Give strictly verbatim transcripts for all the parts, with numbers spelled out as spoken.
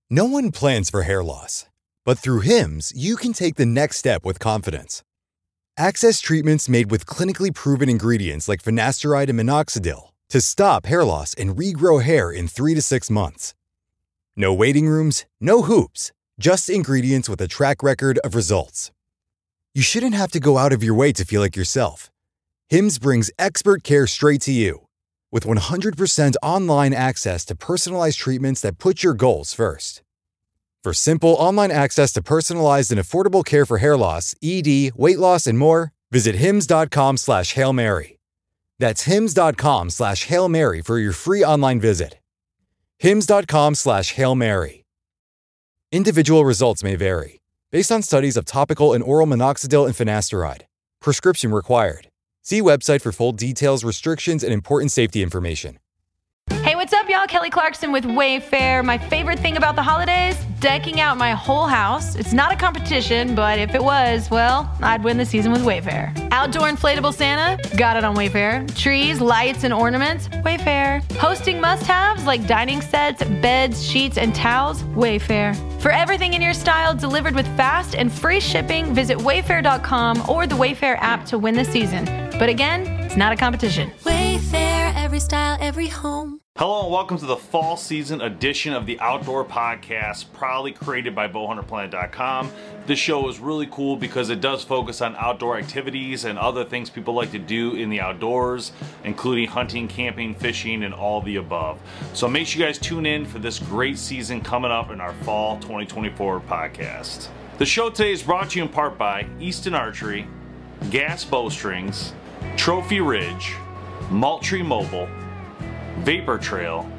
No one plans for hair loss, but through Hims, you can take the next step with confidence. Access treatments made with clinically proven ingredients like finasteride and minoxidil to stop hair loss and regrow hair in three to six months. No waiting rooms, no hoops, just ingredients with a track record of results. You shouldn't have to go out of your way to feel like yourself. Hims brings expert care straight to you. With one hundred percent online access to personalized treatments that put your goals first. For simple online access to personalized and affordable care for hair loss, E D, weight loss, and more, visit hims.com slash Hail Mary. That's hims.com slash Hail Mary for your free online visit. hims.com slash Hail Mary. Individual results may vary, based on studies of topical and oral minoxidil and finasteride. Prescription required. See website for full details, restrictions, and important safety information. Hey, what's up, y'all? Kelly Clarkson with Wayfair. My favorite thing about the holidays? Decking out my whole house. It's not a competition, but if it was, well, I'd win the season with Wayfair. Outdoor inflatable Santa? Got it on Wayfair. Trees, lights, and ornaments? Wayfair. Hosting must-haves like dining sets, beds, sheets, and towels? Wayfair. For everything in your style delivered with fast and free shipping, visit wayfair dot com or the Wayfair app to win the season. But again, it's not a competition. Wayfair, every style, every home. Hello and welcome to the fall season edition of the Outdoor Podcast, proudly created by bow hunter planet dot com. This show is really cool because it does focus on outdoor activities and other things people like to do in the outdoors, including hunting, camping, fishing, and all the above. So make sure you guys tune in for this great season coming up in our fall twenty twenty-four podcast. The show today is brought to you in part by Easton Archery, Gas Bowstrings, Trophy Ridge, Moultrie Mobile, Vapor Trail,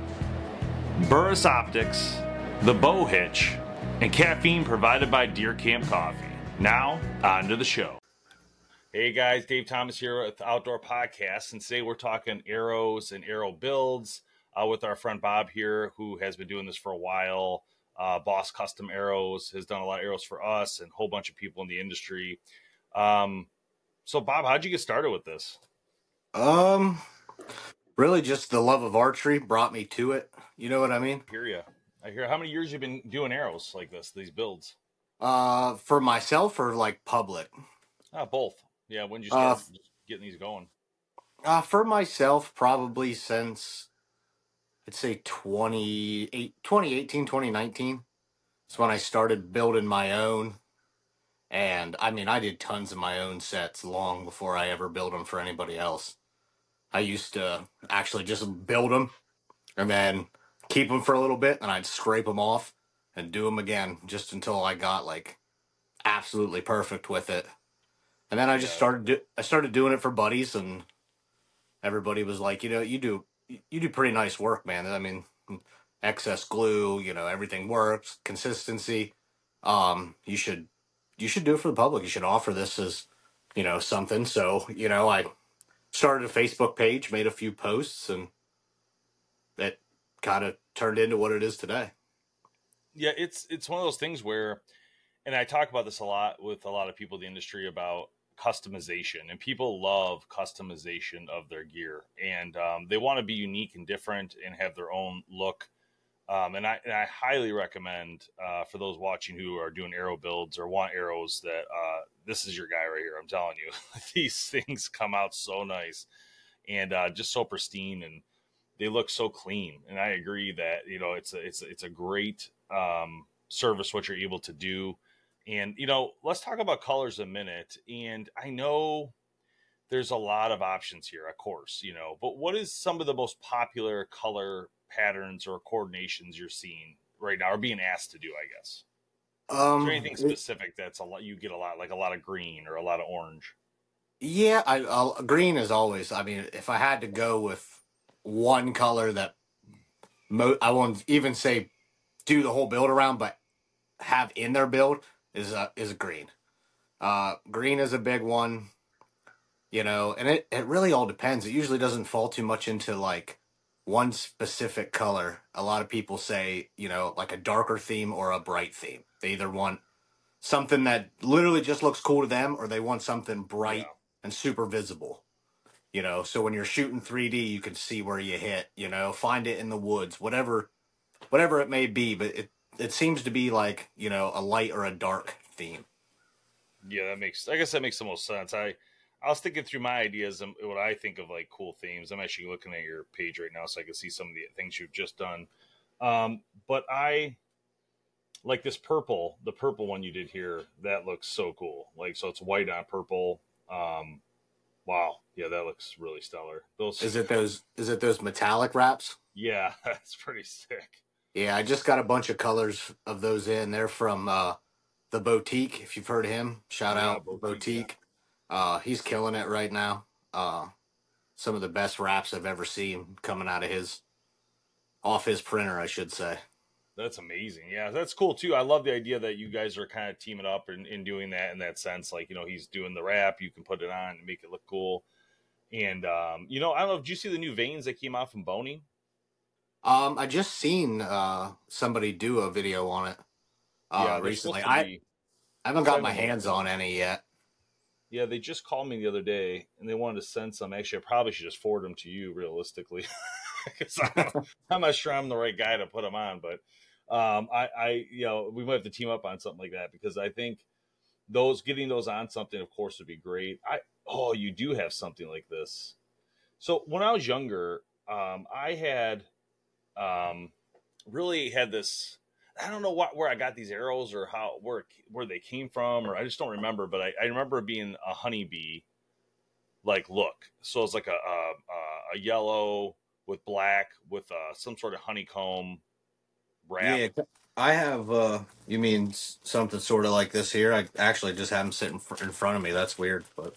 Burris Optics, The Bow Hitch, and caffeine provided by Deer Camp Coffee. Now, on to the show. Hey guys, Dave Thomas here with Outdoor Podcast, and today we're talking arrows and arrow builds uh, with our friend Bob here, who has been doing this for a while. Uh, Boss Custom Arrows has done a lot of arrows for us and a whole bunch of people in the industry. Um, so Bob, how'd you get started with this? Um... Really, just the love of archery brought me to it. You know what I mean? I hear you. I hear. How many years you've been doing arrows like this, these builds? Uh, for myself or like public? Ah, both. Yeah, when did you start Uh, getting these going? Uh, for myself, probably since, I'd say twenty-eight, twenty eighteen, twenty nineteen. It's when I started building my own. And I mean, I did tons of my own sets long before I ever built them for anybody else. I used to actually just build them and then keep them for a little bit, and I'd scrape them off and do them again just until I got like absolutely perfect with it. And then I just Yeah. started do- I started doing it for buddies, and everybody was like, you know, you do you do pretty nice work, man. I mean, excess glue, you know, everything works, consistency. Um, you should you should do it for the public. You should offer this as, you know, something. So, you know, I started a Facebook page, made a few posts, and it kind of turned into what it is today. Yeah, it's it's one of those things where, and I talk about this a lot with a lot of people in the industry about customization, and people love customization of their gear, and um, they want to be unique and different and have their own look. Um, and, I, and I highly recommend uh, for those watching who are doing arrow builds or want arrows that uh, this is your guy right here. I'm telling you, these things come out so nice and uh, just so pristine, and they look so clean. And I agree that, you know, it's a, it's a, it's a great um, service what you're able to do. And, you know, let's talk about colors a minute. And I know there's a lot of options here, of course, you know, but what is some of the most popular color patterns or coordinations you're seeing right now, or being asked to do, I guess? Um, Is there anything specific that's a lot, you get a lot, like a lot of green or a lot of orange? Yeah, I, I'll, green is always. I mean, if I had to go with one color that mo- I won't even say do the whole build around, but have in their build is a is a green. Uh, green is a big one, you know, and it, it really all depends. It usually doesn't fall too much into like one specific color. A lot of people say, you know, like a darker theme or a bright theme. They either want something that literally just looks cool to them, or they want something bright Yeah. and super visible. You know, so when you're shooting three D, you can see where you hit, you know, find it in the woods, whatever whatever it may be, but it it seems to be like, you know, a light or a dark theme. Yeah, that makes. I guess that makes the most sense. I I was thinking through my ideas and what I think of like cool themes. I'm actually looking at your page right now so I can see some of the things you've just done. Um, but I like this purple, the purple one you did here. That looks so cool. Like, so it's white on purple. Um, wow, yeah, that looks really stellar. Those Is it those? Is it those metallic wraps? Yeah, that's pretty sick. Yeah, I just got a bunch of colors of those in. They're from uh, the Boutique. If you've heard of him, shout Yeah, out Boutique, Boutique. Uh, he's killing it right now. Uh, some of the best wraps I've ever seen coming out of his, off his printer, I should say. That's amazing. Yeah, that's cool too. I love the idea that you guys are kind of teaming up and, and doing that in that sense. Like, you know, he's doing the wrap, you can put it on and make it look cool. And, um, you know, I don't know, did you see the new veins that came out from Boney? Um, I just seen uh, somebody do a video on it uh, Yeah, they're recently. supposed to I, be- I haven't got my hands on any yet. Yeah, they just called me the other day and they wanted to send some. Actually, I probably should just forward them to you realistically. Because I'm, I'm not sure I'm the right guy to put them on, but um, I, I, you know, we might have to team up on something like that because I think those getting those on something, of course, would be great. I oh, you do have something like this. So when I was younger, um, I had um, really had this. I don't know what where I got these arrows or how where where they came from, or I just don't remember. But I, I remember being a honeybee like look. So it's like a a, a yellow with black with uh, some sort of honeycomb wrap. Yeah, I have. Uh, you mean s- something sort of like this here? I actually just have them sitting fr- in front of me. That's weird, but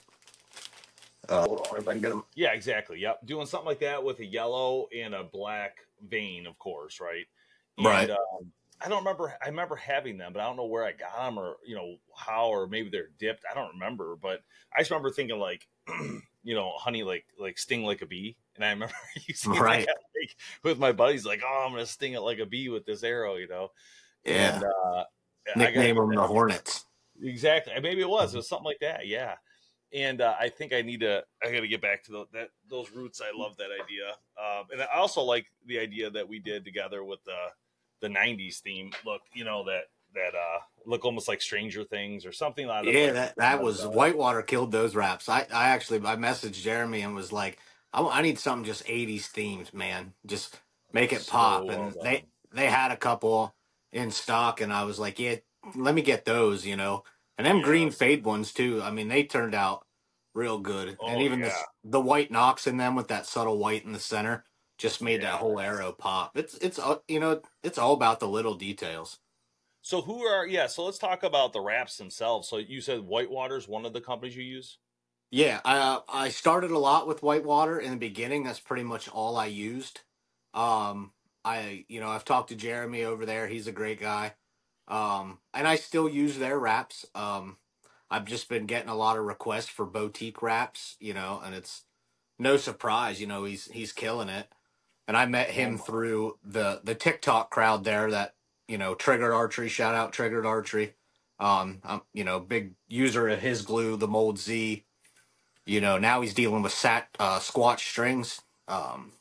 uh, hold on if I can get them. Yeah, exactly. Yep, doing something like that with a yellow and a black vein, of course, right? And, Right. Um, I don't remember. I remember having them, but I don't know where I got them or you know how, or maybe they're dipped. I don't remember, but I just remember thinking like, you know, honey, like like sting like a bee, and I remember using Right. that like, with my buddies, like, oh, I'm gonna sting it like a bee with this arrow, you know. Yeah. And uh, I Nickname got them the Hornets. exactly. Maybe it was. It was something like that. Yeah. And uh, I think I need to. I got to get back to the, that those roots. I love that idea, um, and I also like the idea that we did together with the the nineties theme. Look, you know that that uh, look almost like Stranger Things or something like that. Yeah, Like, that that was Whitewater killed those raps. I I actually I messaged Jeremy and was like, I, wa- I need something just eighties themed, man. Just make it So pop. well And done. they they had a couple in stock, and I was like, yeah, let me get those, you know. And them Yeah. green fade ones too. I mean, they turned out real good. Oh, and even yeah. this, the white knocks in them with that subtle white in the center just made Yeah. that whole arrow pop. It's it's uh, you know it's all about the little details. So who are yeah? So let's talk about the wraps themselves. So you said Whitewater's one of the companies you use. Yeah, I uh, I started a lot with Whitewater in the beginning. That's pretty much all I used. Um, I you know I've talked to Jeremy over there. He's a great guy. Um, and I still use their wraps. Um, I've just been getting a lot of requests for boutique wraps. You know, and it's no surprise. You know, he's he's killing it. And I met him through the the TikTok crowd there. That you know, Triggered Archery. Shout out Triggered Archery. Um, I'm you know big user of his glue, the Mold Z. You know, now he's dealing with sat uh, squat strings. Um,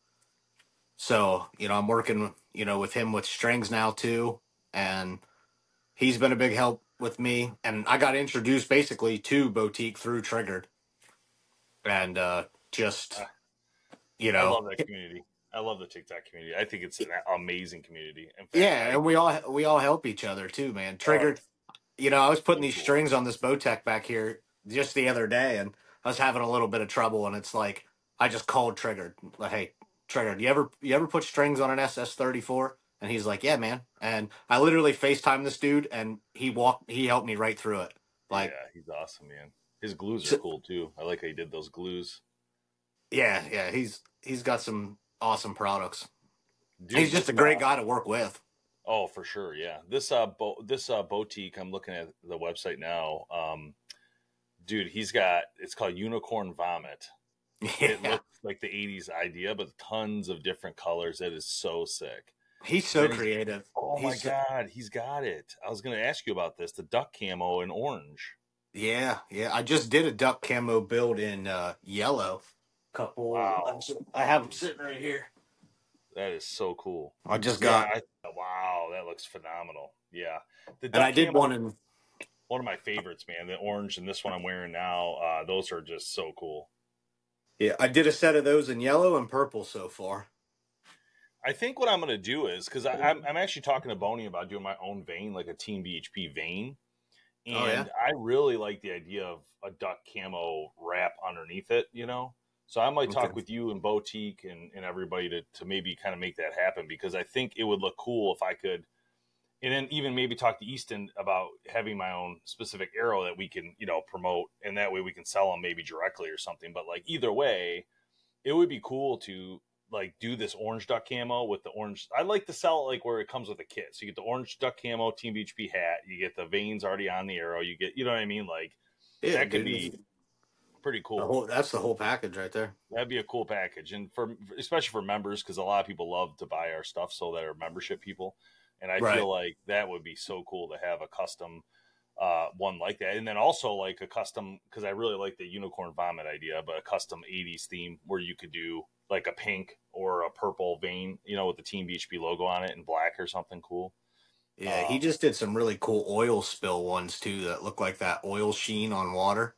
so you know, I'm working you know with him with strings now too, and he's been a big help with me. And I got introduced basically to Boutique through Triggered, and uh, just you I know, love that community. I love the TikTok community. I think it's an amazing community. In fact, yeah, I- and we all we all help each other too, man. Triggered. You know, I was putting so these cool. strings on this Bowtech back here just the other day, and I was having a little bit of trouble. And it's like I just called Triggered, like, "Hey, Triggered, you ever you ever put strings on an S S thirty-four?" And he's like, "Yeah, man." And I literally FaceTimed this dude, and he walked, he helped me right through it. Like, yeah, he's awesome, man. His glues are So- cool too. I like how he did those glues. yeah, yeah, he's he's got some awesome products. Dude, He's just this, a great uh, guy to work with. Oh, for sure, yeah. This uh, bo- this uh, boutique. I'm looking at the website now. Um, dude, he's got. It's called Unicorn Vomit. It Yeah, looks like the eighties idea, but tons of different colors. It is so sick. he's so Then he- creative. Oh my He's so- god, he's got it. I was going to ask you about this. The duck camo in orange. Yeah, yeah. I just did a duck camo build in uh, yellow. Couple. Wow. I have them sitting right here. That is so cool. I just Yeah, got, I, wow, that looks phenomenal. Yeah, the and I duck did camo, one in. one of my favorites, man. The orange and this one I'm wearing now, uh, those are just so cool. Yeah, I did a set of those in yellow and purple so far. I think what I'm going to do is because I'm I'm actually talking to Boney about doing my own vein, like a Team B H P vein, and Oh, yeah? I really like the idea of a duck camo wrap underneath it. You know, so I might talk Okay. with you and Boutique and, and everybody to to maybe kind of make that happen because I think it would look cool if I could. And then even maybe talk to Easton about having my own specific arrow that we can, you know, promote, and that way we can sell them maybe directly or something. But like either way, it would be cool to like do this orange duck camo with the orange. I like to sell it like where it comes with a kit. So you get the orange duck camo Team B H P hat, you get the veins already on the arrow, you get, you know what I mean? Like Yeah, that could dude, be pretty the cool. whole, that's the whole package right there. That'd be a cool package, and for especially for members because a lot of people love to buy our stuff, so that are membership people. And I Right. feel like that would be so cool to have a custom uh, one like that. And then also like a custom, because I really like the unicorn vomit idea, but a custom eighties theme where you could do like a pink or a purple vein, you know, with the Team B H P logo on it in black or something cool. Yeah, he Um, just did some really cool oil spill ones too that look like that oil sheen on water.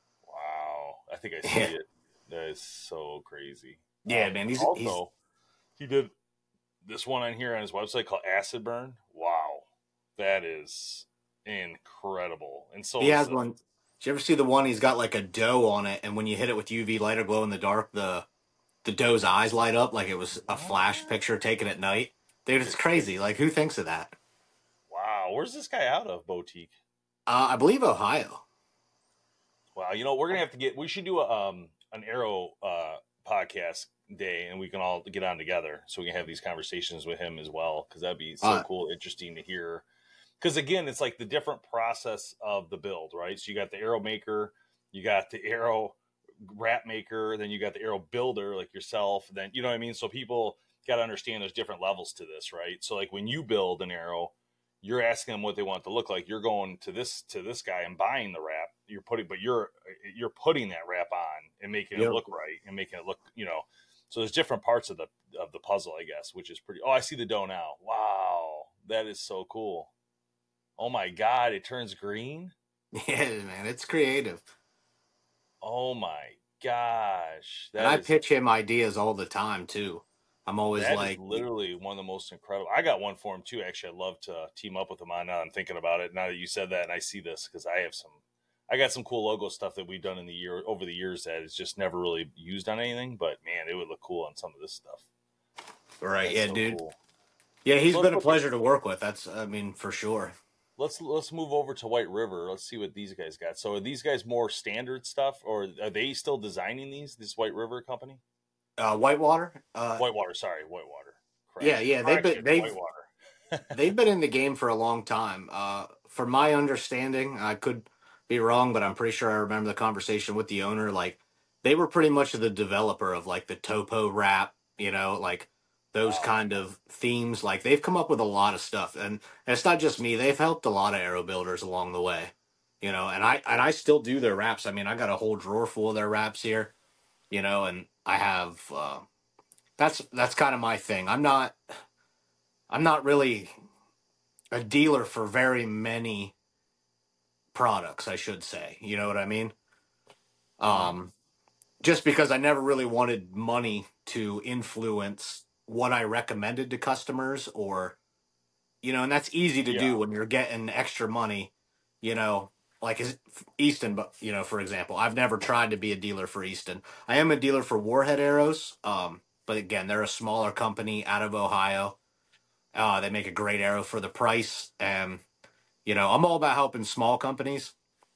Wow. I think I see Yeah. it. That is so crazy. Yeah, Um, man, he's also, he's he did this one on here on his website called Acid Burn. Wow. That is incredible. And so he has is the- one. Did you ever see the one? He's got like a doe on it, and when you hit it with U V light or glow in the dark, the the doe's eyes light up like it was a flash picture taken at night. Dude, it's crazy. Like, who thinks of that? wow. Where's this guy out of, Boutique? Uh, I believe Ohio. Wow. You know, we're going to have to get, we should do a, um, an Arrow uh, podcast day and we can all get on together so we can have these conversations with him as well. Cause that'd be so Uh, cool, interesting to hear. Cause again, it's like the different process of the build, right? So you got the arrow maker, you got the arrow wrap maker, then you got the arrow builder like yourself. Then, you know what I mean? So people got to understand there's different levels to this, right? So like when you build an arrow, you're asking them what they want it to look like. You're going to this, to this guy and buying the wrap. You're putting, but you're, you're putting that wrap on and making Yep. it look right and making it look, you know, so there's different parts of the, of the puzzle, I guess, which is pretty, oh, I see the dough now. Wow. That is so cool. Oh my God, it turns green. Yeah, man, it's creative. Oh my gosh. That And I is, pitch him ideas all the time too. I'm always that like, is literally one of the most incredible. I got one for him too. Actually, I'd love to team up with him on now. I'm thinking about it now that you said that and I see this because I have some, I got some cool logo stuff that we've done in the year over the years that is just never really used on anything, but man, it would look cool on some of this stuff. right, That's yeah, so dude. cool. Yeah, he's Let's been a look- pleasure to work with. That's, I mean, for sure. Let's let's move over to White River. Let's see what these guys got. So are these guys more standard stuff, or are they still designing these? This White River company, Uh, Whitewater. Uh, Whitewater. Sorry, Whitewater. Correct. Yeah, yeah, they've been- Correction, they've- Whitewater. they've been in the game for a long time. Uh, from my understanding, I could be wrong, but I'm pretty sure I remember the conversation with the owner. Like, they were pretty much the developer of like the topo wrap, you know, like those Wow. kind of themes. Like, they've come up with a lot of stuff, and, and it's not just me. They've helped a lot of arrow builders along the way, you know. And I and I still do their wraps. I mean, I got a whole drawer full of their wraps here, you know, and I have. Uh, that's that's kind of my thing. I'm not. I'm not really a dealer for very many products, I should say. You know what I mean? Um, just because I never really wanted money to influence what I recommended to customers, or, you know, and that's easy to Yeah. do when you're getting extra money, you know, like is Easton, but, you know, for example, I've never tried to be a dealer for Easton. I am a dealer for Warhead Arrows. Um, but again, they're a smaller company out of Ohio. Uh, they make a great arrow for the price. And, you know, I'm all about helping small companies.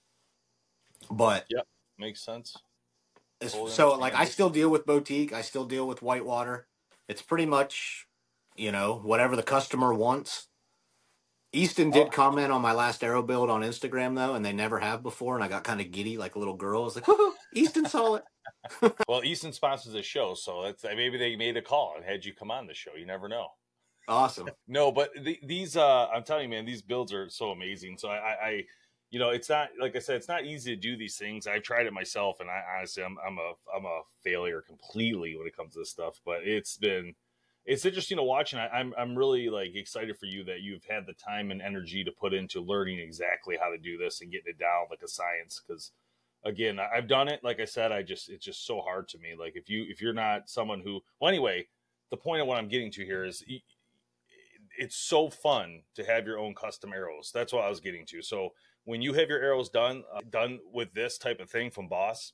But Yep, makes sense. as- Totally so, like, I understandable. still deal with Boutique. I still deal with Whitewater. It's pretty much, you know, whatever the customer wants. Easton did Oh. comment on my last arrow build on Instagram, though, and they never have before. And I got kind of giddy like a little girl. I was like, woohoo, Easton saw it. Well, Easton sponsors the show, so that's maybe they made a call and had you come on the show. You never know. Awesome. No, but the, these, uh, I'm telling you, man, these builds are so amazing. So I, I, I, you know, it's not, like I said, it's not easy to do these things. I've tried it myself, and I honestly, I'm, I'm a, I'm a failure completely when it comes to this stuff. But it's been, it's interesting to watch, and I, I'm I'm really like excited for you that you've had the time and energy to put into learning exactly how to do this and getting it down like a science. Because again, I've done it. Like I said, I just it's just so hard to me. Like if you if you're not someone who, well, anyway, the point of what I'm getting to here is it's so fun to have your own custom arrows. That's what I was getting to. So when you have your arrows done uh, done with this type of thing from Boss,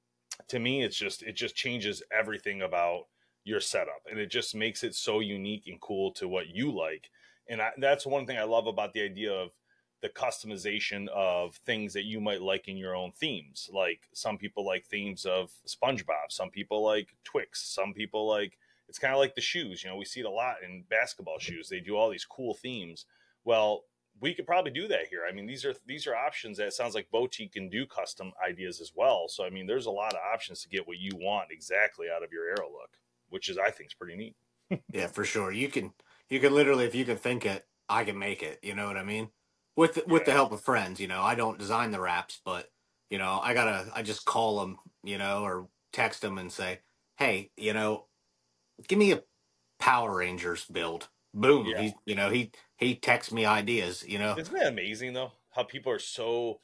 to me, it's just it just changes everything about your setup, and it just makes it so unique and cool to what you like. And I, that's one thing I love about the idea of the customization of things that you might like in your own themes. Like some people like themes of SpongeBob, some people like Twix, some people like, it's kind of like the shoes. You know, we see it a lot in basketball shoes. They do all these cool themes. Well, we could probably do that here. I mean, these are these are options that it sounds like Boutique can do custom ideas as well. So I mean, there's a lot of options to get what you want exactly out of your arrow look, which is, I think, is pretty neat. Yeah, for sure. You can, you can literally, if you can think it, I can make it. You know what I mean? With, with yeah. the help of friends, you know, I don't design the wraps, but you know, I gotta, I just call them, you know, or text them and say, hey, you know, give me a Power Rangers build. Boom. Yeah. He, you know, he, he texts me ideas, you know. Isn't that amazing though? How people are so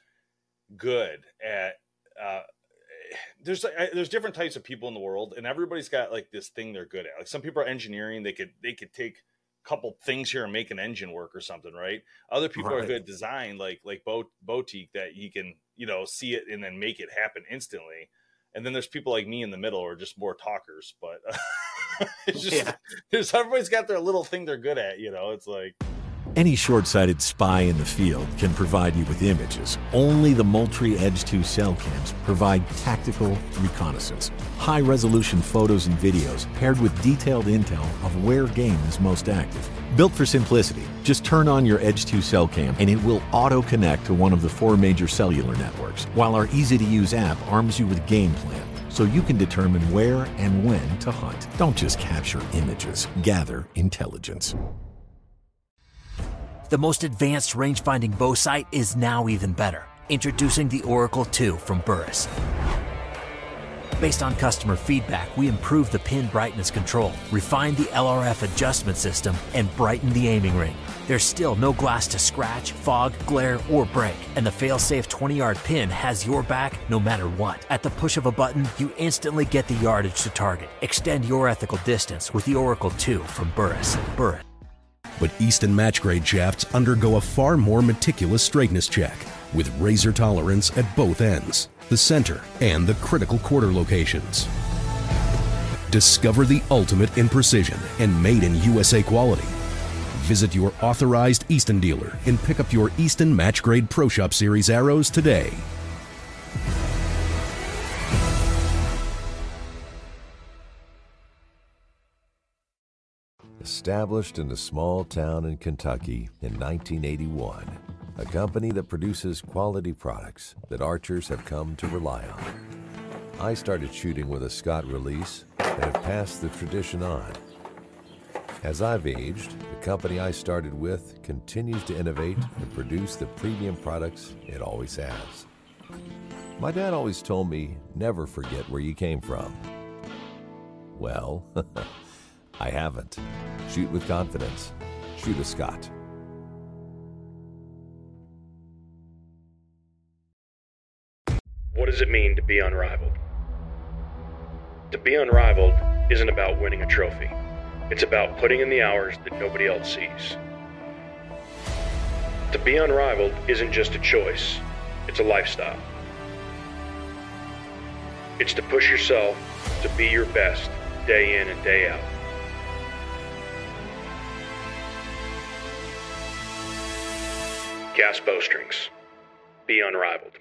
good at, uh, there's there's different types of people in the world, and everybody's got like this thing they're good at. Like some people are engineering, they could they could take a couple things here and make an engine work or something, right? Other people right. are good at design, like like Bo- Boutique, that you can, you know, see it and then make it happen instantly. And then there's people like me in the middle, or just more talkers. But uh, it's just yeah. there's everybody's got their little thing they're good at, you know. It's like. Any short-sighted spy in the field can provide you with images. Only the Moultrie Edge two cell cams provide tactical reconnaissance. High-resolution photos and videos paired with detailed intel of where game is most active. Built for simplicity, just turn on your Edge two cell cam and it will auto-connect to one of the four major cellular networks, while our easy-to-use app arms you with game plan, so you can determine where and when to hunt. Don't just capture images, gather intelligence. The most advanced range-finding bow sight is now even better. Introducing the Oracle two from Burris. Based on customer feedback, we improved the pin brightness control, refined the L R F adjustment system, and brightened the aiming ring. There's still no glass to scratch, fog, glare, or break, and the fail-safe twenty-yard pin has your back no matter what. At the push of a button, you instantly get the yardage to target. Extend your ethical distance with the Oracle two from Burris. Burris. But Easton match grade shafts undergo a far more meticulous straightness check, with razor tolerance at both ends, the center, and the critical quarter locations. Discover the ultimate in precision and made in U S A quality. Visit your authorized Easton dealer and pick up your Easton match grade Pro Shop Series arrows today. Established in a small town in Kentucky in nineteen eighty-one, a company that produces quality products that archers have come to rely on. I started shooting with a Scott release and have passed the tradition on. As I've aged, the company I started with continues to innovate and produce the premium products it always has. My dad always told me, never forget where you came from. Well, I haven't. Shoot with confidence. Shoot a Scott. What does it mean to be unrivaled? To be unrivaled isn't about winning a trophy. It's about putting in the hours that nobody else sees. To be unrivaled isn't just a choice, it's a lifestyle. It's to push yourself to be your best day in and day out. Gas Bowstrings. Be unrivaled.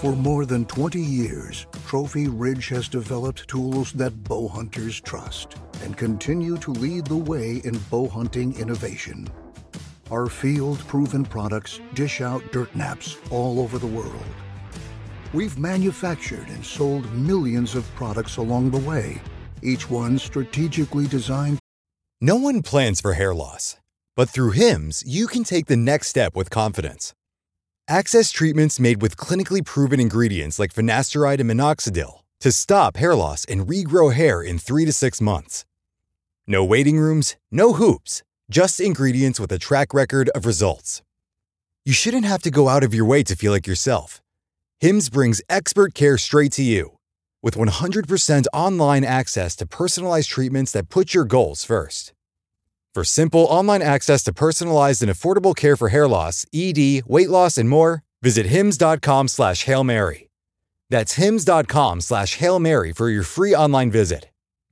For more than twenty years, Trophy Ridge has developed tools that bow hunters trust and continue to lead the way in bow hunting innovation. Our field-proven products dish out dirt naps all over the world. We've manufactured and sold millions of products along the way, each one strategically designed. No one plans for hair loss, but through Hims, you can take the next step with confidence. Access treatments made with clinically proven ingredients like finasteride and minoxidil to stop hair loss and regrow hair in three to six months. No waiting rooms, no hoops, just ingredients with a track record of results. You shouldn't have to go out of your way to feel like yourself. Hims brings expert care straight to you. With one hundred percent online access to personalized treatments that put your goals first. For simple online access to personalized and affordable care for hair loss, E D, weight loss, and more, visit hims.com slash Hail Mary. That's hims.com slash Hail Mary for your free online visit.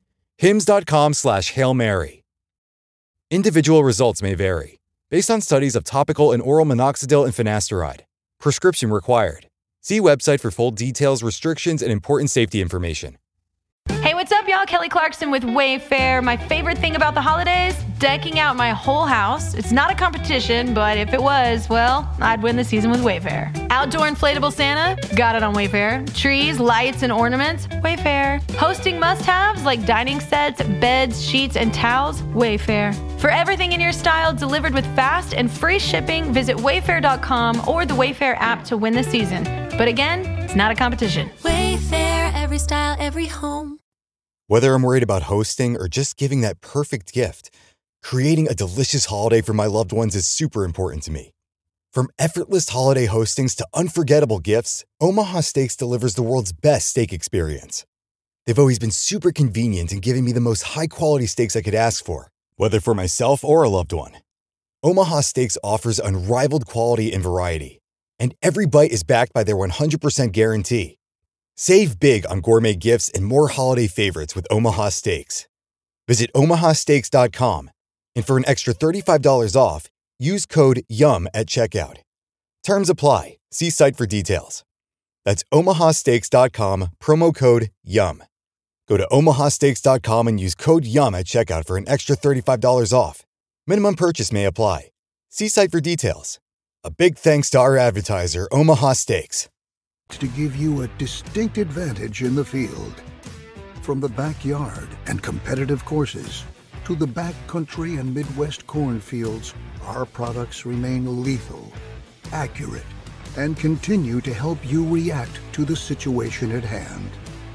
hims.com slash Hail Mary. Individual results may vary, based on studies of topical and oral minoxidil and finasteride. Prescription required. See website for full details, restrictions, and important safety information. Hey, what's up, y'all? Kelly Clarkson with Wayfair. My favorite thing about the holidays? Decking out my whole house. It's not a competition, but if it was, well, I'd win the season with Wayfair. Outdoor inflatable Santa? Got it on Wayfair. Trees, lights, and ornaments? Wayfair. Hosting must-haves like dining sets, beds, sheets, and towels? Wayfair. For everything in your style delivered with fast and free shipping, visit wayfair dot com or the Wayfair app to win the season. But again, it's not a competition. Wayfair, every style, every home. Whether I'm worried about hosting or just giving that perfect gift, creating a delicious holiday for my loved ones is super important to me. From effortless holiday hostings to unforgettable gifts, Omaha Steaks delivers the world's best steak experience. They've always been super convenient in giving me the most high-quality steaks I could ask for, whether for myself or a loved one. Omaha Steaks offers unrivaled quality and variety, and every bite is backed by their one hundred percent guarantee. Save big on gourmet gifts and more holiday favorites with Omaha Steaks. Visit omaha steaks dot com, and for an extra thirty-five dollars off, use code YUM at checkout. Terms apply. See site for details. That's omaha steaks dot com, promo code YUM. Go to omaha steaks dot com and use code YUM at checkout for an extra thirty-five dollars off. Minimum purchase may apply. See site for details. A big thanks to our advertiser, Omaha Steaks. To give you a distinct advantage in the field. From the backyard and competitive courses to the backcountry and Midwest cornfields, our products remain lethal, accurate, and continue to help you react to the situation at hand.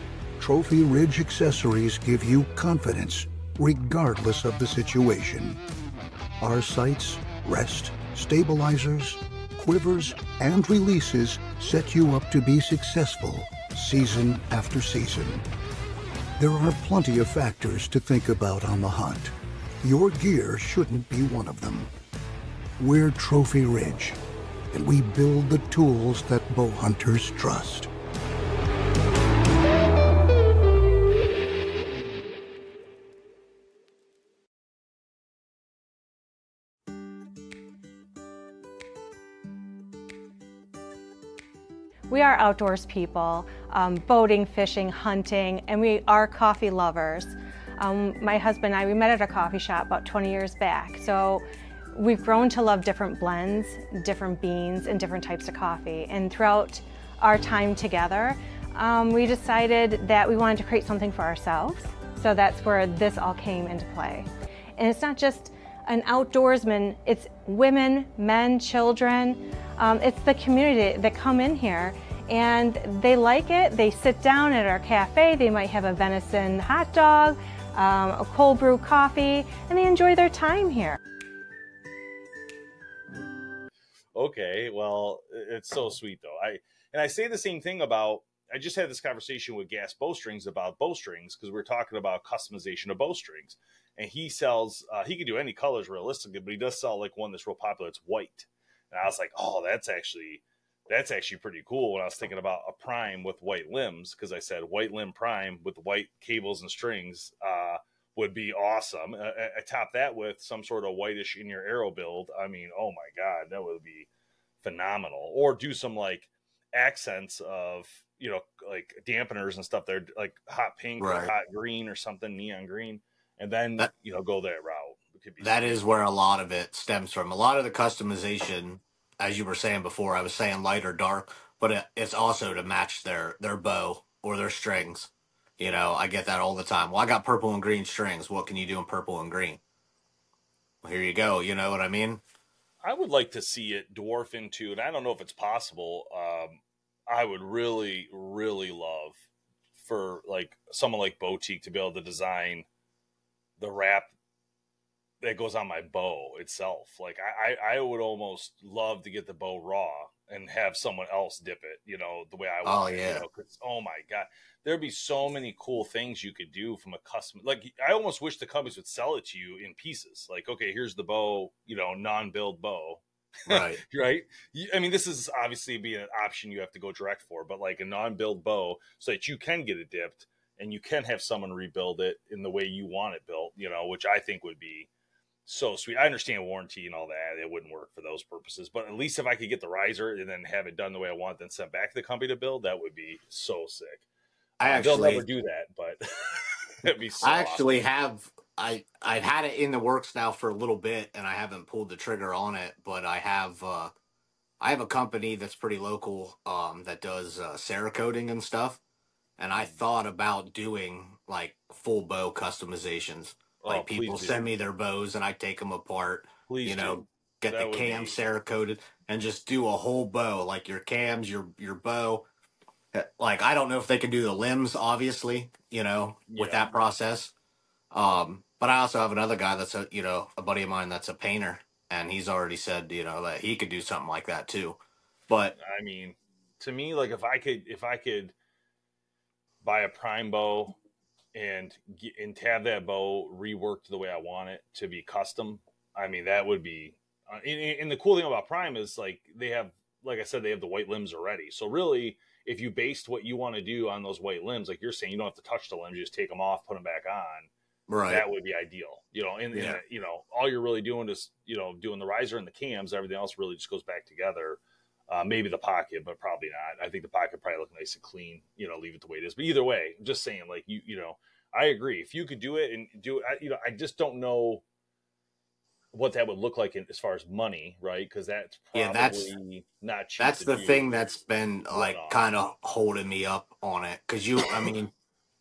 Trophy Ridge accessories give you confidence regardless of the situation. Our sights, rest, stabilizers, quivers, and releases set you up to be successful season after season. There are plenty of factors to think about on the hunt. Your gear shouldn't be one of them. We're Trophy Ridge, and we build the tools that bow hunters trust. We are outdoors people, um, boating, fishing, hunting, and we are coffee lovers. Um, my husband and I, we met at a coffee shop about twenty years back. So we've grown to love different blends, different beans, and different types of coffee. And throughout our time together, um, we decided that we wanted to create something for ourselves. So that's where this all came into play. And it's not just an outdoorsman, it's women, men, children. Um, it's the community that come in here and they like it. They sit down at our cafe, they might have a venison hot dog, um, a cold brew coffee, and they enjoy their time here. Okay, well, it's so sweet though. I and I say the same thing about, I just had this conversation with Gas Bowstrings about bowstrings because we're talking about customization of bowstrings. And he sells, uh, he can do any colors realistically, but he does sell like one that's real popular. It's white. And I was like, oh, that's actually, that's actually pretty cool. When I was thinking about a prime with white limbs, because I said white limb prime with white cables and strings uh, would be awesome. Uh, I top that with some sort of whitish in your arrow build. I mean, oh my God, that would be phenomenal. Or do some like accents of, you know, like dampeners and stuff. They're like hot pink Right. or hot green or something, neon green, and then That you know go that route. It could be that sweet. is where a lot of it stems from. A lot of the customization, as you were saying before, I was saying light or dark, but it, it's also to match their their bow or their strings. You know, I get that all the time. Well, I got purple and green strings. What can you do in purple and green? Well, here you go. You know what I mean? I would like to see it dwarf into, and I don't know if it's possible. Um, I would really, really love for like someone like Boutique to be able to design the wrap that goes on my bow itself. Like I, I, I would almost love to get the bow raw and have someone else dip it, you know, the way I Oh want it. yeah. You know, 'cause, oh my God, there'd be so many cool things you could do from a custom. Like I almost wish the companies would sell it to you in pieces. Like, okay, here's the bow, you know, non-build bow. Right. Right. You- I mean, this is obviously being an option you have to go direct for, but like a non-build bow so that you can get it dipped and you can have someone rebuild it in the way you want it built, you know, which I think would be so sweet. I understand warranty and all that. It wouldn't work for those purposes, but at least if I could get the riser and then have it done the way I want, then sent back to the company to build, that would be so sick. I Uh, they'll actually never do that, but it'd be so I awesome. actually have I I've had it in the works now for a little bit and I haven't pulled the trigger on it, but I have uh I have a company that's pretty local um that does uh, Cerakoting and stuff, and I thought about doing like full bow customizations. Like Oh, people please do. send me their bows and I take them apart, Please you know, do. get That the would cam be- Cerakoted and just do a whole bow, like your cams, your your bow. Like I don't know if they can do the limbs, obviously, you know, with Yeah. that process. Um, but I also have another guy that's a you know a buddy of mine that's a painter, and he's already said you know that he could do something like that too. But I mean, to me, like if I could, if I could buy a prime bow and get, and have that bow reworked the way I want it to be custom, I mean that would be. Uh, and, and the cool thing about Prime is like they have, like I said, they have the white limbs already. So really, if you based what you want to do on those white limbs, like you're saying, you don't have to touch the limbs, you just take them off, put them back on. right, That would be ideal, you know. And, Yeah. and you know, all you're really doing is you know doing the riser and the cams. Everything else really just goes back together. Uh, maybe the pocket, but probably not. I think the pocket probably look nice and clean. You know, leave it the way it is. But either way, I'm just saying, like you, you know, I agree. If you could do it and do it, I, you know, I just don't know what that would look like in, as far as money, right? Because that's probably Yeah, that's- not cheap. that's to the do. thing that's been like One-off. kind of holding me up on it. Because you, I mean,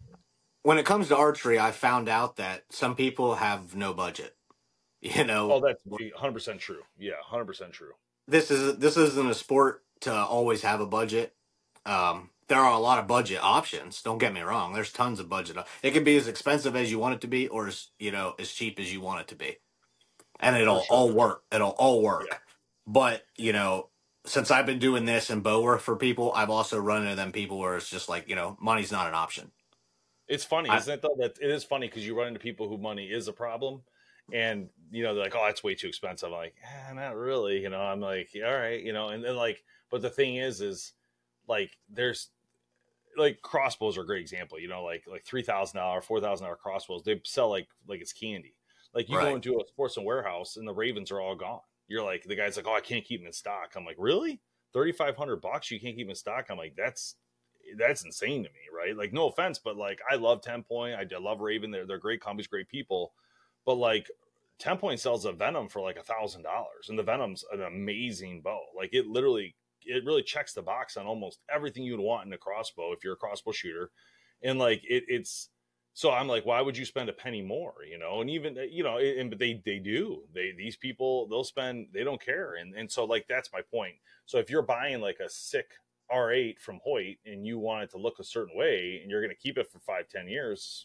when it comes to archery, I found out that some people have no budget. You know, Oh, that's one hundred percent true. Yeah, one hundred percent true. this is this isn't a sport to always have a budget. Um, there are a lot of budget options. Don't get me wrong. There's tons of budget. It can be as expensive as you want it to be, or as you know, as cheap as you want it to be, and it'll For sure. all work. It'll all work. Yeah. But you know, since I've been doing this and bow work for people, I've also run into them people where it's just like you know, money's not an option. It's funny, I- isn't it? Though that it is funny because you run into people who money is a problem, and you know they're like, "Oh, that's way too expensive." I'm like, eh, "Not really," you know. I'm like, "All right," you know. And then like, but the thing is, is like there's like crossbows are a great example. You know, like like three thousand dollar, four thousand dollar crossbows. They sell like like it's candy. Like you Right. go into a sports and warehouse, and the Ravens are all gone. You're like, the guy's like, "Oh, I can't keep them in stock." I'm like, "Really? thirty five hundred bucks? You can't keep them in stock?" I'm like, "That's." That's insane to me, right? Like, no offense, but like, I love Ten Point. I, I love Raven. They're they're great companies, great people. But like, Ten Point sells a Venom for like a thousand dollars, and the Venom's an amazing bow. Like, it literally, it really checks the box on almost everything you'd want in a crossbow if you're a crossbow shooter. And like, it, it's so I'm like, why would you spend a penny more? You know, and even you know, and but they they do. They these people they'll spend. They don't care, and and so like that's my point. So if you're buying like a sick R eight from Hoyt and you want it to look a certain way and you're going to keep it for five, ten years,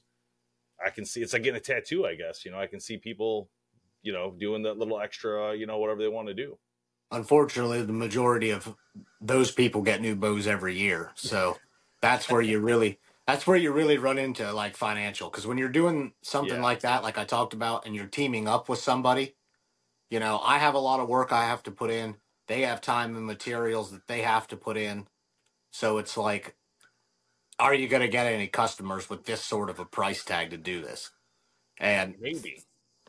I can see it's like getting a tattoo, I guess, you know, I can see people, you know, doing that little extra, you know, whatever they want to do. Unfortunately, the majority of those people get new bows every year. So that's where you really that's where you really run into like financial. Because when you're doing something Yeah. like that, like I talked about, and you're teaming up with somebody, you know, I have a lot of work I have to put in. They have time and materials that they have to put in. So it's like, are you going to get any customers with this sort of a price tag to do this? And Maybe.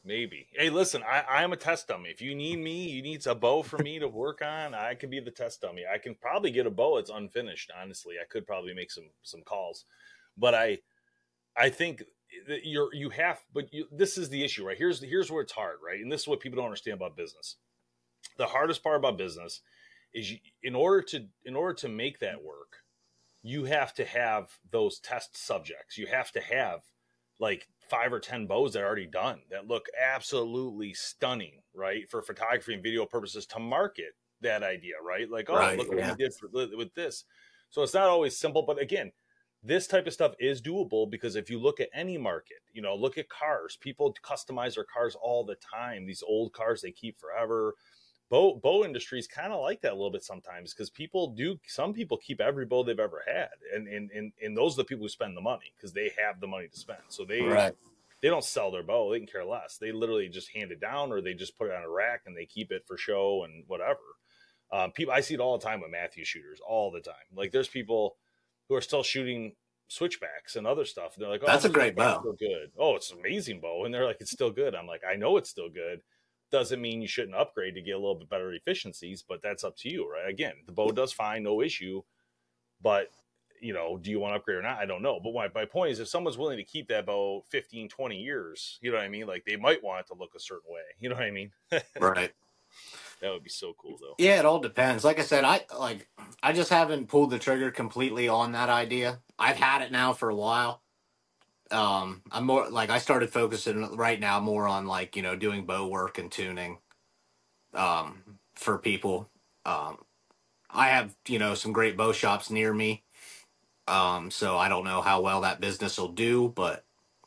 Maybe. Hey, listen, I, I'm a test dummy. If you need me, you need a bow for me to work on, I can be the test dummy. I can probably get a bow that's unfinished, honestly. I could probably make some some calls. But I I think that you're you have but you, this is the issue, right? Here's here's where it's hard, right? And this is what people don't understand about business. The hardest part about business is you, in order to in order to make that work, you have to have those test subjects. You have to have like five or ten bows that are already done that look absolutely stunning, right? For photography and video purposes to market that idea, right? Like, oh, right, look what yeah. we did for, with this. So it's not always simple, but again, this type of stuff is doable because if you look at any market, you know, look at cars, people customize their cars all the time. These old cars, they keep forever. Bow, bow industry is kind of like that a little bit sometimes because people do, some people keep every bow they've ever had. And, and, and, and those are the people who spend the money because they have the money to spend. So they, right. they don't sell their bow. They can care less. They literally just hand it down or they just put it on a rack and they keep it for show and whatever. Um, people, I see it all the time with Matthew shooters all the time. Like there's people who are still shooting switchbacks and other stuff. They're like, oh, that's a great bow. Still good. Oh, it's an amazing bow. And they're like, it's still good. I'm like, I know it's still good. Doesn't mean you shouldn't upgrade to get a little bit better efficiencies, but that's up to you, right? Again, the bow does fine, no issue, but you know, do you want to upgrade or not? I don't know. But my, my point is if someone's willing to keep that bow fifteen, twenty years, you know what I mean? Like they might want it to look a certain way. You know what I mean? Right. That would be so cool though. Yeah, it all depends. Like I said, I like I just haven't pulled the trigger completely on that idea. I've had it now for a while. Um, I'm more like I started focusing right now more on like, you know, doing bow work and tuning um for people. Um I have, you know, some great bow shops near me. Um, so I don't know how well that business will do, but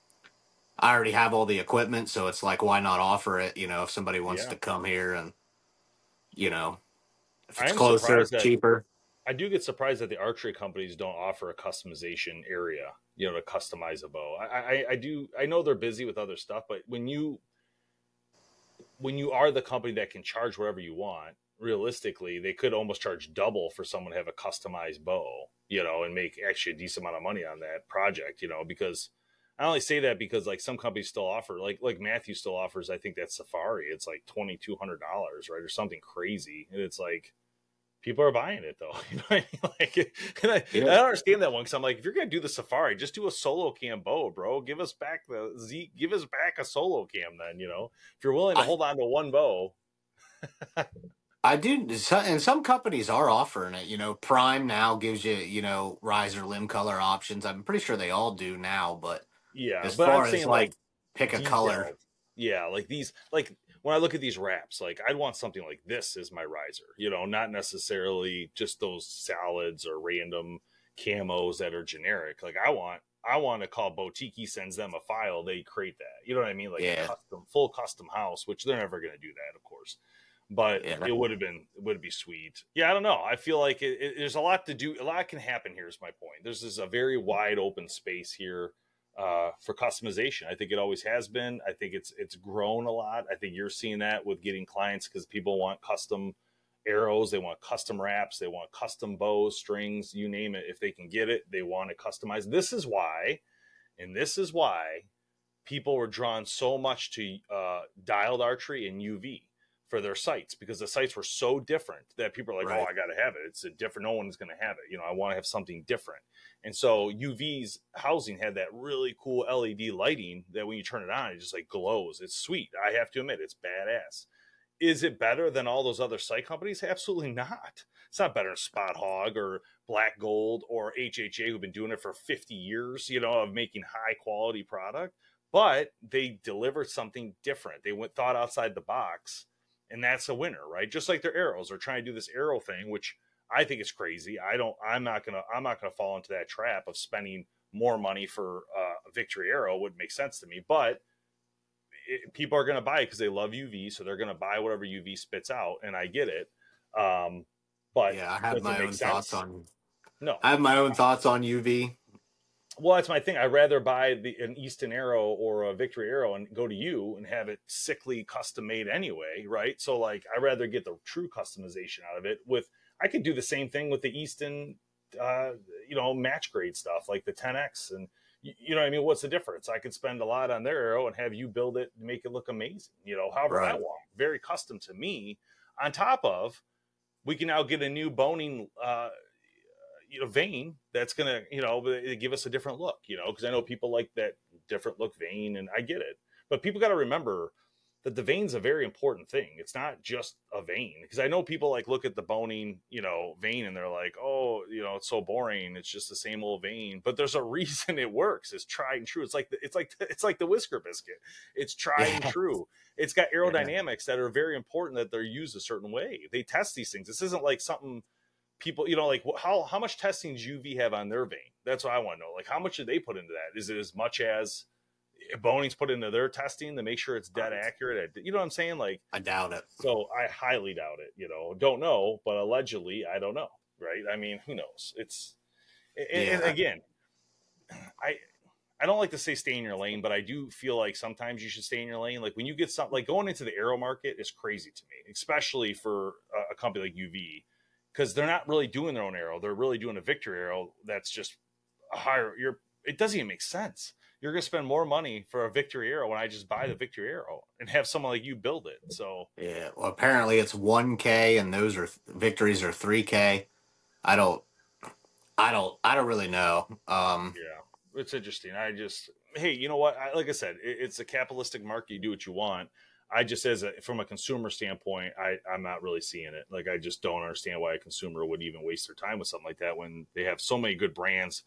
I already have all the equipment, so it's like why not offer it, you know, if somebody wants Yeah. to come here and you know, if I it's am closer, surprised that- cheaper. I do get surprised that the archery companies don't offer a customization area, you know, to customize a bow. I, I, I do, I know they're busy with other stuff, but when you, when you are the company that can charge whatever you want, realistically, they could almost charge double for someone to have a customized bow, you know, and make actually a decent amount of money on that project, you know, because I only say that because like some companies still offer, like, like Matthew still offers, I think that Safari, it's like twenty-two hundred dollars, right? Or something crazy. And it's like, people are buying it though. You know what I mean? Like, and I, Yeah. I don't understand that one because I'm like, if you're gonna do the Safari, just do a solo cam bow, bro. Give us back the Z. Give us back a solo cam, then. You know, if you're willing to I- hold on to one bow. I do, so- and some companies are offering it. You know, Prime now gives you, you know, riser limb color options. I'm pretty sure they all do now, but Yeah, as but far I'm as saying like, like pick a detailed. color, Yeah, like these, like when I look at these wraps, like I'd want something like this as my riser. You know, not necessarily just those salads or random camos that are generic. Like I want, I want to call Botiki, sends them a file, they create that. You know what I mean? Like Yeah. a custom, full custom house, which they're never going to do that, of course. But Yeah. it would have been, it would be sweet. Yeah, I don't know. I feel like it, it, there's a lot to do. A lot can happen here. Is my point. There's this a very wide open space here uh, for customization. I think it always has been. I think it's it's grown a lot. I think you're seeing that with getting clients because people want custom arrows, they want custom wraps, they want custom bows, strings, you name it. If they can get it, they want it customized. This is why, and this is why people were drawn so much to uh, dialed archery and U V for their sites, because the sites were so different that people are like, Right. oh, I got to have it. It's a different, no one's going to have it. You know, I want to have something different. And so U V's housing had that really cool L E D lighting that when you turn it on, it just like glows. It's sweet. I have to admit, it's badass. Is it better than all those other site companies? Absolutely not. It's not better than Spot Hog or Black Gold or H H A, who've been doing it for fifty years, you know, of making high quality product. But they delivered something different. They went thought outside the box, and that's a winner, right? Just like their arrows. They're trying to do this arrow thing, which I think is crazy. I don't. I'm not gonna. I'm not gonna fall into that trap of spending more money for uh, a Victory arrow. It wouldn't make sense to me, but it, people are gonna buy it because they love U V, so they're gonna buy whatever U V spits out, and I get it. Um, but yeah, I have does it my make own sense? thoughts on. No, I have my own thoughts on U V. Well, that's my thing. I'd rather buy the, an Easton arrow or a Victory arrow and go to you and have it sickly custom made anyway, right? So, like, I'd rather get the true customization out of it. With I could do the same thing with the Easton, uh, you know, match grade stuff like the ten X and you, you know what I mean? What's the difference? I could spend a lot on their arrow and have you build it and make it look amazing, you know, however Right. I want. Very custom to me. On top of, we can now get a new boning, uh, you know, vein that's going to, you know, give us a different look, you know, because I know people like that different look vein, and I get it. But people got to remember that the vein's a very important thing. It's not just a vein, because I know people like look at the boning, you know, vein and they're like, oh, you know, it's so boring. It's just the same old vein. But there's a reason it works. It's tried and true. It's like the, it's like it's like the Whisker biscuit. It's tried and true. It's got aerodynamics that are very important, that they're used a certain way. They test these things. This isn't like something people, you know, like how how much testing does U V have on their vein? That's what I want to know. Like, how much do they put into that? Is it as much as Boning's put into their testing to make sure it's dead accurate? You know what I'm saying? Like, I doubt it. So I highly doubt it. You know, don't know, but allegedly, I don't know. Right? I mean, who knows? It's and, Yeah. and again, I I don't like to say stay in your lane, but I do feel like sometimes you should stay in your lane. Like when you get something like going into the aero market is crazy to me, especially for a, a company like U V, because they're not really doing their own arrow. They're really doing a Victory arrow that's just a higher. You're it doesn't even make sense. You're going to spend more money for a Victory arrow when I just buy the Victory arrow and have someone like you build it. So Yeah, well, apparently it's one K, and those are Victories are three K. I don't, I don't, I don't really know. Um, yeah, it's interesting. I just, hey, you know what? I, like I said, it, it's a capitalistic market. You do what you want. I just, as a, from a consumer standpoint, I, I'm not really seeing it. Like, I just don't understand why a consumer would even waste their time with something like that when they have so many good brands.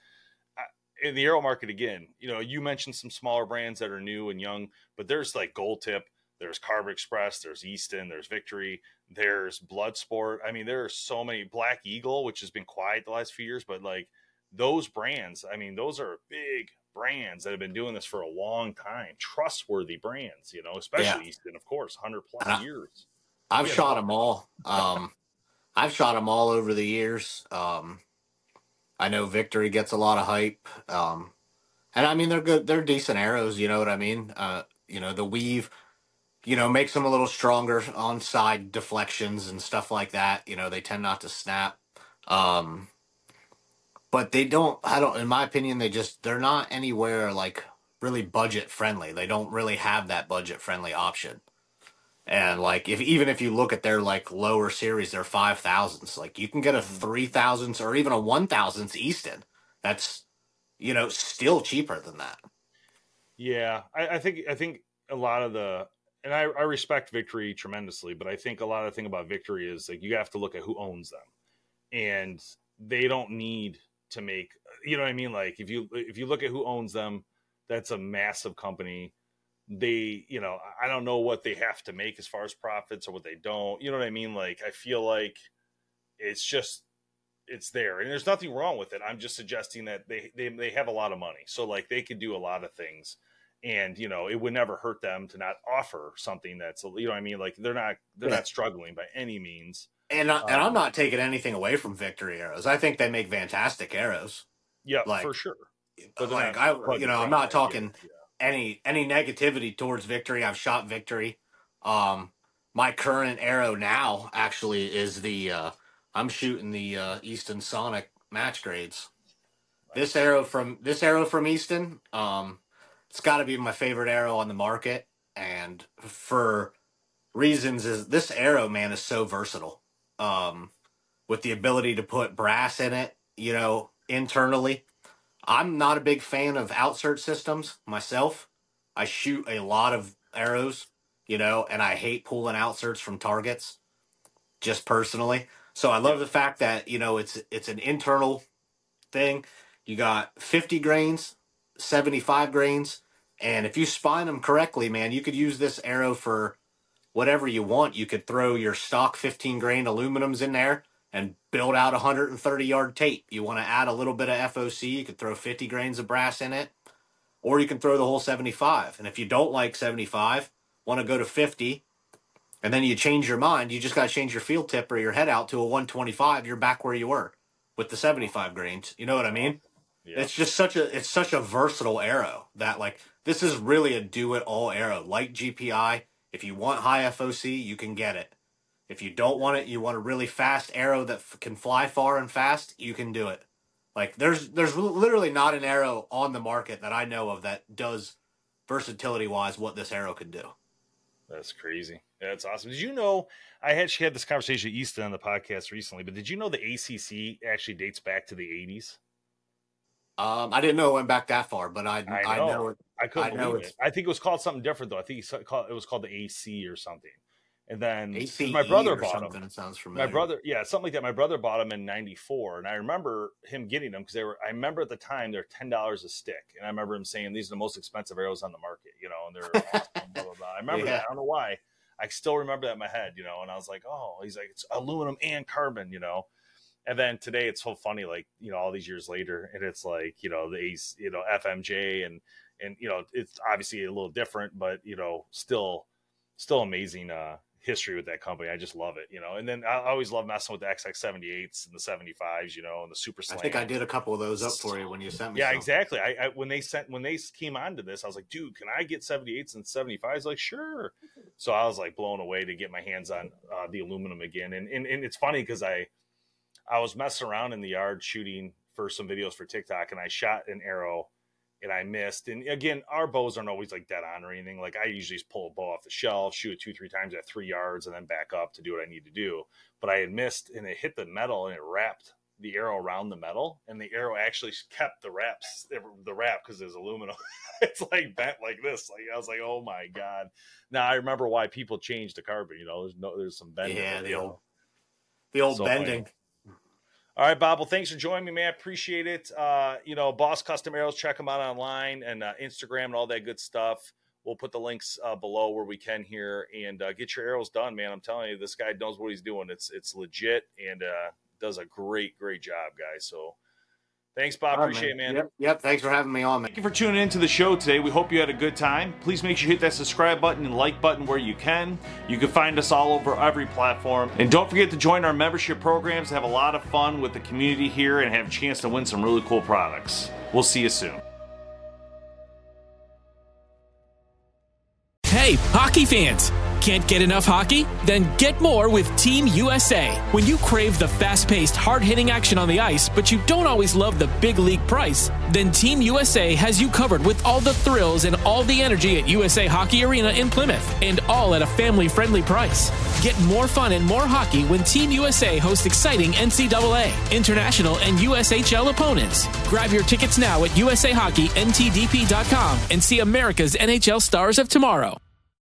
In the aero market, again, you know, you mentioned some smaller brands that are new and young, but there's like Gold Tip, there's Carbon Express, there's Easton, there's Victory, there's Bloodsport. I mean, there are so many. Black Eagle, which has been quiet the last few years, but like those brands, I mean, those are big brands that have been doing this for a long time, trustworthy brands, you know, especially Yeah. Easton, of course, one hundred plus I- years. I've Yeah. shot them all. Um, I've shot them all over the years. Um, I know Victory gets a lot of hype. Um, and I mean, they're good. They're decent arrows. You know what I mean? Uh, you know, the weave, you know, makes them a little stronger on side deflections and stuff like that. You know, they tend not to snap. Um, but they don't, I don't, in my opinion, they just, they're not anywhere like really budget friendly. They don't really have that budget friendly option. And like, if even if you look at their like lower series, their five thousands, like you can get a three thousands or even a one thousandth Easton. That's, you know, still cheaper than that. Yeah, I, I think I think a lot of the, and I, I respect Victory tremendously, but I think a lot of the thing about Victory is like you have to look at who owns them, and they don't need to make, you know what I mean? Like if you if you look at who owns them, that's a massive company. They, you know, I don't know what they have to make as far as profits or what they don't. You know what I mean? Like I feel like it's just it's there, and there's nothing wrong with it. I'm just suggesting that they they they have a lot of money, so like they could do a lot of things. And, you know, it would never hurt them to not offer something that's, you know what I mean? Like they're not, they're Yeah. not struggling by any means. And I, and Um, I'm not taking anything away from Victory arrows. I think they make fantastic arrows. Yeah, Like- for sure. But they're Like not I, plug you and know, I'm play. I not get talking it, yeah. any any negativity towards Victory. I've shot Victory. Um, my current arrow now actually is the uh, I'm shooting the uh, Easton Sonic match grades. This arrow from this arrow from Easton, um, it's got to be my favorite arrow on the market, and for reasons is this arrow, man, is so versatile. Um, with the ability to put brass in it, you know, internally. I'm not a big fan of outsert systems myself. I shoot a lot of arrows, you know, and I hate pulling outserts from targets, just personally. So I love the fact that, you know, it's it's an internal thing. You got fifty grains, seventy-five grains, and if you spine them correctly, man, you could use this arrow for whatever you want. You could throw your stock fifteen grain aluminums in there and build out a one hundred thirty yard tape. You want to add a little bit of F O C, you could throw fifty grains of brass in it, or you can throw the whole seventy-five. And if you don't like seventy-five, want to go to fifty, and then you change your mind, you just got to change your field tip or your head out to a one twenty-five, you're back where you were with the seventy-five grains. You know what I mean? Yeah. It's just such a it's such a versatile arrow that like this is really a do it all arrow. Like G P I, if you want high F O C, you can get it. If you don't want it, you want a really fast arrow that f- can fly far and fast, you can do it. Like there's there's literally not an arrow on the market that I know of that does versatility wise what this arrow could do. That's crazy. That's awesome. Did you know, I actually had this conversation with Easton on the podcast recently, but did you know the A C C actually dates back to the eighties? Um, I didn't know it went back that far, but I I know, I know it. I couldn't I know believe it. it. I think it was called something different though. I think it was called the A C or something. And then A C E my brother or bought something, them. it sounds familiar. My brother, yeah, something like that. My brother bought them in ninety-four, and I remember him getting them because they were. I remember at the time they're ten dollars a stick, and I remember him saying these are the most expensive arrows on the market, you know, and they're awesome, blah, blah, blah. I remember Yeah. that. I don't know why. I still remember that in my head, you know, and I was like, oh, he's like, it's aluminum and carbon, you know. And then today it's so funny, like, you know, all these years later, and it's like, you know, the Ace, you know, F M J, and and you know, it's obviously a little different, but you know, still, still amazing uh, history with that company. I just love it, you know. And then I always love messing with the X X seventy-eights and the seventy-fives, you know, and the Super Slam. I think I did a couple of those up for you when you sent me. Yeah, some. exactly. I, I when they sent when they came onto this, I was like, dude, can I get seventy-eights and seventy-fives? Like, sure. So I was like blown away to get my hands on uh, the aluminum again. And and, and it's funny because I I was messing around in the yard shooting for some videos for TikTok, and I shot an arrow and I missed. And again, our bows aren't always like dead on or anything. Like I usually just pull a bow off the shelf, shoot it two, three times at three yards, and then back up to do what I need to do. But I had missed, and it hit the metal, and it wrapped the arrow around the metal, and the arrow actually kept the wraps, the wrap, because it's aluminum. It's like bent like this. Like I was like, oh my god. Now I remember why people changed the carbon. You know, there's no, there's some bending. Yeah, the you know. old, the old So bending. funny. All right, Bob. Well, thanks for joining me, man. Appreciate it. Uh, you know, Boss Custom Arrows, check them out online and uh, Instagram and all that good stuff. We'll put the links uh, below where we can here, and uh, get your arrows done, man. I'm telling you, this guy knows what he's doing. It's it's legit, and uh, does a great, great job, guys. So thanks, Bob. All right, Appreciate it, man. Yep, yep. Thanks for having me on, man. Thank you for tuning into the show today. We hope you had a good time. Please make sure you hit that subscribe button and like button where you can. You can find us all over every platform. And don't forget to join our membership programs, have a lot of fun with the community here, and have a chance to win some really cool products. We'll see you soon. Hey, hockey fans! Can't get enough hockey? Then get more with Team U S A. When you crave the fast-paced, hard-hitting action on the ice, but you don't always love the big league price, then Team U S A has you covered with all the thrills and all the energy at U S A Hockey Arena in Plymouth, and all at a family-friendly price. Get more fun and more hockey when Team U S A hosts exciting N C double A, international, and U S H L opponents. Grab your tickets now at U S A Hockey N T D P dot com and see America's N H L stars of tomorrow.